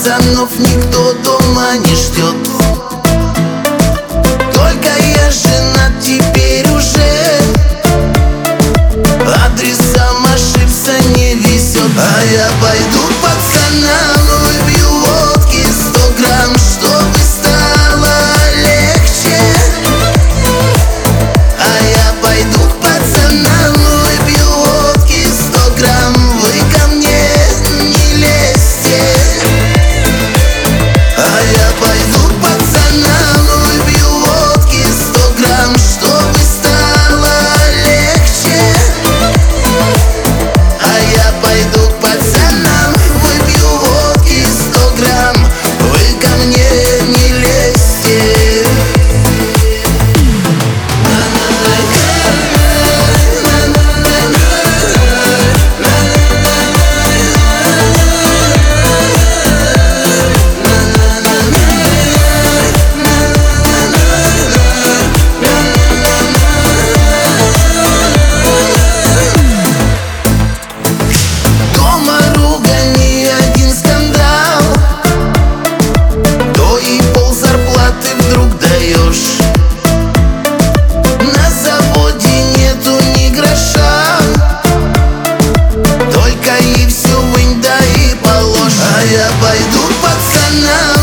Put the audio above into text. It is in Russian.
пацанов никто дома не ждет. Только я женат теперь уже, адресом ошибся не везет. А я пойду к пацанам, выпью водки 100 грамм, чтобы стало легче. А я пойду к пацанам, выпью водки 100 грамм, вы ко мне не лезьте. А я пойду к пацанам, выпью водки 100 грамм, чтобы стало легче. А я пойду к пацанам, выпью водки 100 грамм, вы ко мне не лезьте. Дома ругань и один скандал, то и пол зарплаты вдруг даешь. На заводе нету ни гроша, только и все вынь да и положь. А я пойду к пацанам,